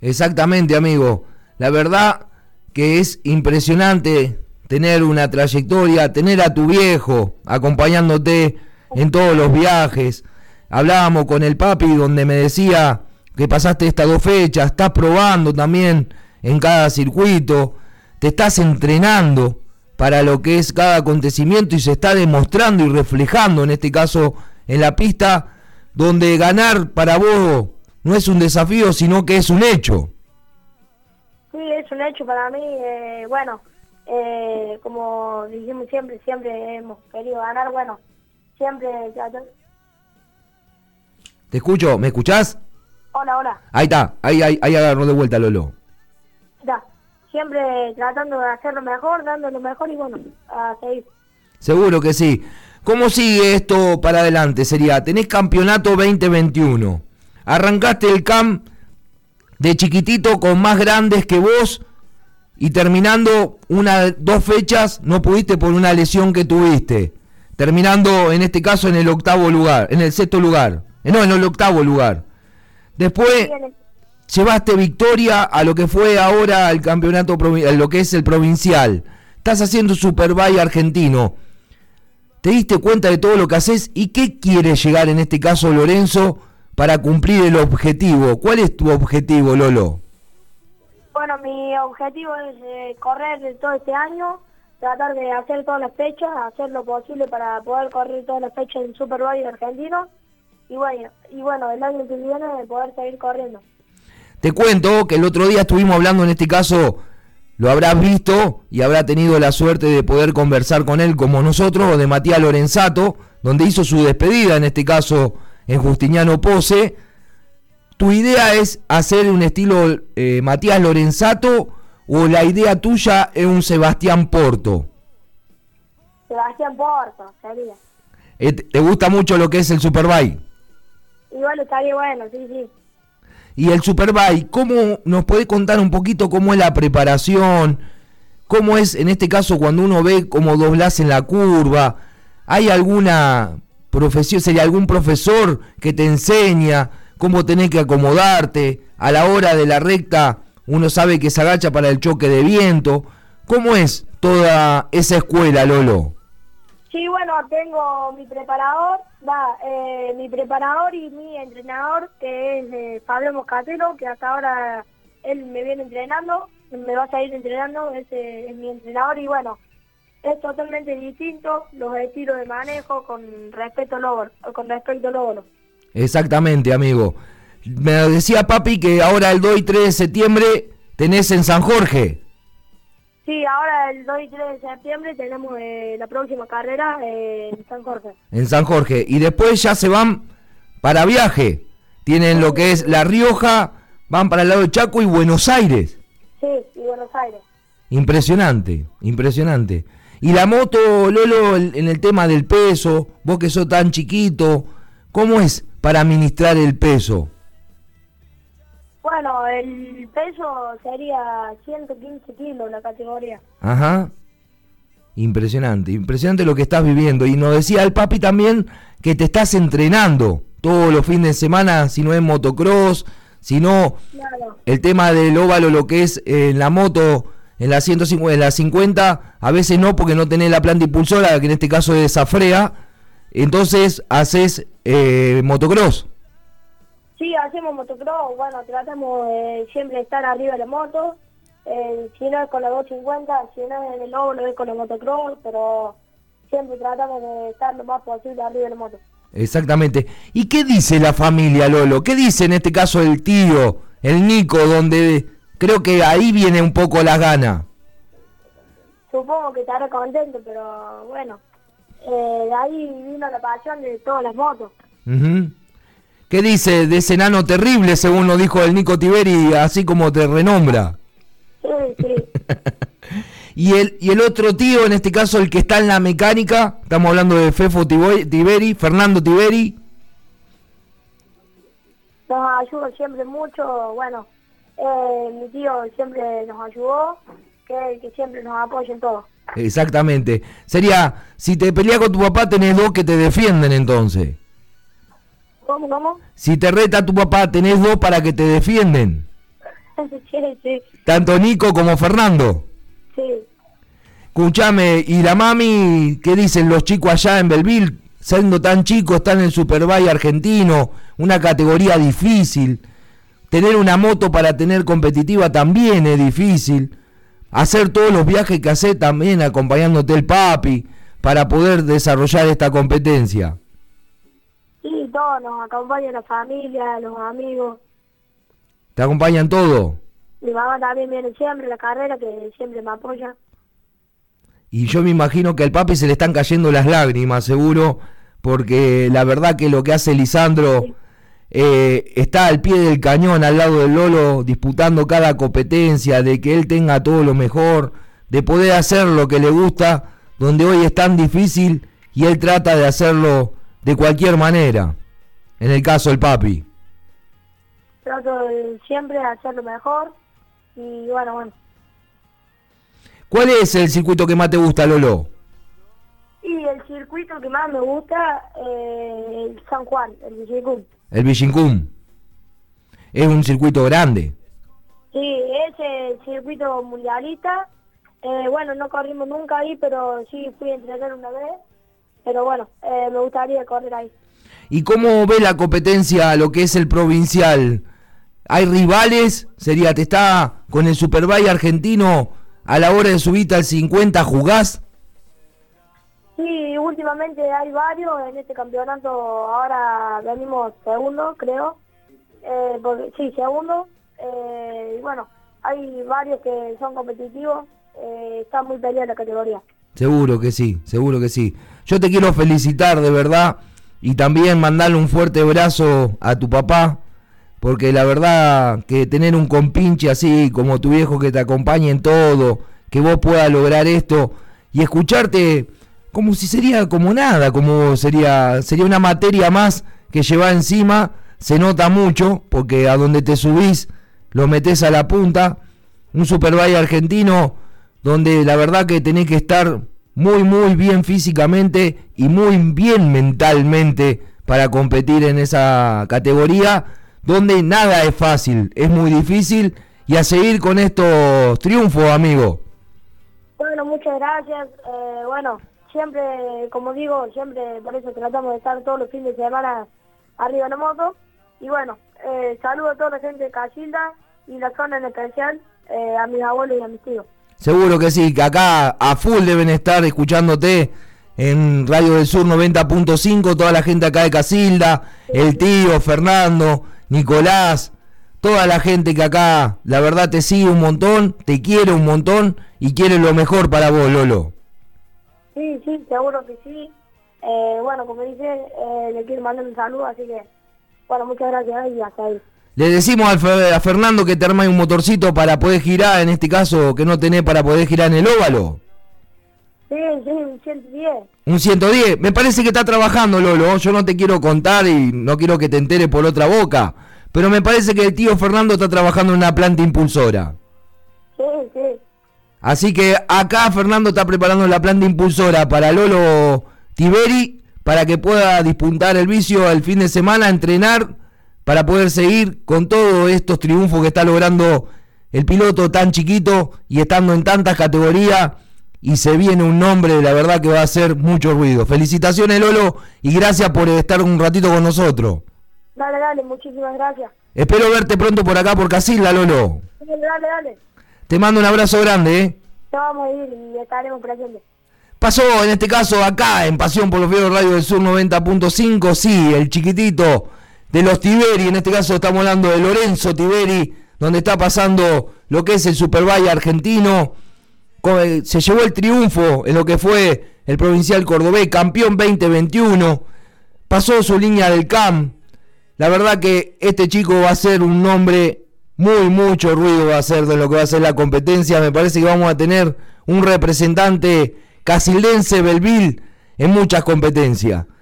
Exactamente, amigo. La verdad que es impresionante tener una trayectoria, tener a tu viejo acompañándote en todos los viajes. Hablábamos con el papi donde me decía que pasaste estas 2 fechas, estás probando también en cada circuito, te estás entrenando para lo que es cada acontecimiento y se está demostrando y reflejando en este caso en la pista, donde ganar para vos no es un desafío sino que es un hecho. Sí, es un hecho para mí. Como dijimos siempre hemos querido ganar. Bueno, siempre... Te escucho, ¿me escuchás? Hola. Ahí está, ahí agarró de vuelta Lolo. Ya, siempre tratando de hacer lo mejor, dando lo mejor y bueno, a seguir. Seguro que sí. ¿Cómo sigue esto para adelante? Tenés campeonato 2021. Arrancaste el camp de chiquitito con más grandes que vos y terminando 2 fechas no pudiste por una lesión que tuviste. Terminando en este caso en el 8º lugar, en el 6º lugar. En el 8º lugar. Después llevaste victoria a lo que fue ahora el campeonato, lo que es el provincial. Estás haciendo Superbike argentino. ¿Te diste cuenta de todo lo que haces? ¿Y qué quieres llegar en este caso, Lorenzo, para cumplir el objetivo? ¿Cuál es tu objetivo, Lolo? Bueno, mi objetivo es correr todo este año, tratar de hacer todas las fechas, hacer lo posible para poder correr todas las fechas en Superbike argentino. Y bueno, el año que viene poder seguir corriendo. Te cuento que el otro día estuvimos hablando, en este caso, lo habrás visto y habrá tenido la suerte de poder conversar con él como nosotros, de Matías Lorenzato, donde hizo su despedida, en este caso en Justiniano Pose. ¿Tu idea es hacer un estilo Matías Lorenzato o la idea tuya es un Sebastián Porto? Sebastián Porto, sería. ¿Te gusta mucho lo que es el Superbike? Igual estaría bueno, sí. Y el Superbike, ¿cómo nos podés contar un poquito cómo es la preparación? ¿Cómo es en este caso cuando uno ve cómo doblás en la curva? ¿Hay alguna profesión, sería algún profesor que te enseña cómo tenés que acomodarte? A la hora de la recta uno sabe que se agacha para el choque de viento. ¿Cómo es toda esa escuela, Lolo? Sí, bueno, tengo mi preparador y mi entrenador, que es Pablo Moscatero, que hasta ahora él me viene entrenando, me va a seguir entrenando, ese es mi entrenador y bueno, es totalmente distinto los estilos de manejo con respecto al óvalo. Exactamente, amigo. Me decía papi que ahora el 2 y 3 de septiembre tenés en San Jorge. Sí, ahora el 2 y 3 de septiembre tenemos la próxima carrera en San Jorge. En San Jorge. Y después ya se van para viaje. Tienen lo que es La Rioja, van para el lado de Chaco y Buenos Aires. Sí, y Buenos Aires. Impresionante. Y la moto, Lolo, en el tema del peso, vos que sos tan chiquito, ¿cómo es para administrar el peso? Bueno, el peso sería 115 kilos la categoría. Ajá. Impresionante lo que estás viviendo. Y nos decía el papi también que te estás entrenando todos los fines de semana, si no es motocross, si no, claro, el tema del óvalo, lo que es en la moto, en la 150, en la 50, a veces no porque no tenés la planta impulsora, que en este caso es Zafrea, entonces haces motocross. Sí, hacemos motocross, bueno, tratamos de siempre estar arriba de la moto, si no es con la 250, si no es en el óvalo es con la motocross, pero siempre tratamos de estar lo más posible arriba de la moto. Exactamente. ¿Y qué dice la familia, Lolo? ¿Qué dice en este caso el tío, el Nico, donde creo que ahí viene un poco la gana? Supongo que estará contento, pero bueno, de ahí vino la pasión de todas las motos. Uh-huh. ¿Qué dice de ese enano terrible, según lo dijo el Nico Tiberi, así como te renombra? Sí. Y el otro tío, en este caso el que está en la mecánica, estamos hablando de Fefo Tiberi, Fernando Tiberi. Nos ayuda siempre mucho, bueno, mi tío siempre nos ayudó, que siempre nos apoya en todo. Exactamente. Sería, si te peleas con tu papá, tenés dos que te defienden entonces. ¿Cómo? Si te reta tu papá, tenés dos para que te defienden. Sí, Tanto Nico como Fernando. sí. Escuchame, ¿y la mami qué dicen los chicos allá en Belleville? Siendo tan chicos, están en el Superbike argentino, una categoría difícil. Tener una moto para tener competitiva también es difícil. Hacer todos los viajes que hace también acompañándote el papi para poder desarrollar esta competencia. Sí, todos nos acompañan la familia, los amigos. ¿Te acompañan todo? Mi mamá también viene siempre a la carrera, que siempre me apoya. Y yo me imagino que al papi se le están cayendo las lágrimas, seguro, porque la verdad que lo que hace Lisandro Sí. Está al pie del cañón, al lado del Lolo, disputando cada competencia, de que él tenga todo lo mejor, de poder hacer lo que le gusta, donde hoy es tan difícil, y él trata de hacerlo de cualquier manera. En el caso del papi. Trato siempre de hacerlo mejor. Y bueno. ¿Cuál es el circuito que más te gusta, Lolo? Y el circuito que más me gusta, el San Juan, el Villicum. El Villicum. Es un circuito grande. Sí, es el circuito mundialista. Bueno, no corrimos nunca ahí, pero sí fui a entrenar una vez. Pero bueno, me gustaría correr ahí. ¿Y cómo ve la competencia, lo que es el provincial? ¿Hay rivales? Sería, ¿te está con el Superbike argentino a la hora de subirte al 50 jugás? Sí, últimamente hay varios en este campeonato. Ahora venimos segundo, creo. Sí, segundo. Y bueno, hay varios que son competitivos. Está muy peleada la categoría. Seguro que sí, seguro que sí. Yo te quiero felicitar de verdad y también mandarle un fuerte abrazo a tu papá, porque la verdad que tener un compinche así como tu viejo que te acompañe en todo, que vos puedas lograr esto y escucharte como si sería como nada, como sería una materia más que lleva encima, se nota mucho porque a donde te subís lo metés a la punta, un Superbike argentino donde la verdad que tenés que estar muy bien físicamente y muy bien mentalmente para competir en esa categoría, donde nada es fácil, es muy difícil, y a seguir con estos triunfos, amigo. Bueno, muchas gracias. Bueno, siempre, como digo, siempre por eso tratamos de estar todos los fines de semana arriba en la moto. Y bueno, saludo a toda la gente de Casilda y la zona en especial, a mis abuelos y a mis tíos. Seguro que sí, que acá a full deben estar escuchándote en Radio del Sur 90.5, toda la gente acá de Casilda, el tío, Fernando, Nicolás, toda la gente que acá, la verdad te sigue un montón, te quiere un montón y quiere lo mejor para vos, Lolo. Sí, seguro que sí. Bueno, como dice, le quiero mandar un saludo, así que, bueno, muchas gracias y hasta ahí. Le decimos a Fernando que te arme un motorcito para poder girar, en este caso que no tenés para poder girar en el óvalo. Sí, un 110. Un 110, me parece que está trabajando, Lolo, yo no te quiero contar y no quiero que te enteres por otra boca, pero me parece que el tío Fernando está trabajando en una planta impulsora. Sí. Así que acá Fernando está preparando la planta impulsora para Lolo Tiberi, para que pueda dispuntar el vicio el fin de semana, entrenar, para poder seguir con todos estos triunfos que está logrando el piloto tan chiquito y estando en tantas categorías, y se viene un nombre, la verdad que va a hacer mucho ruido. Felicitaciones, Lolo, y gracias por estar un ratito con nosotros. Dale, muchísimas gracias. Espero verte pronto por acá por Casilda, Lolo. Dale. Te mando un abrazo grande, Ya vamos a ir y estaremos presentes. Pasó en este caso acá en Pasión por los Fierros Radio del Sur 90.5, sí, el chiquitito de los Tiberi, en este caso estamos hablando de Lorenzo Tiberi, donde está pasando lo que es el Superbike argentino. Se llevó el triunfo en lo que fue el Provincial Cordobés, campeón 2021, pasó su línea del CAM. La verdad que este chico va a ser un nombre, mucho ruido va a hacer de lo que va a ser la competencia. Me parece que vamos a tener un representante casildense, Belleville, en muchas competencias.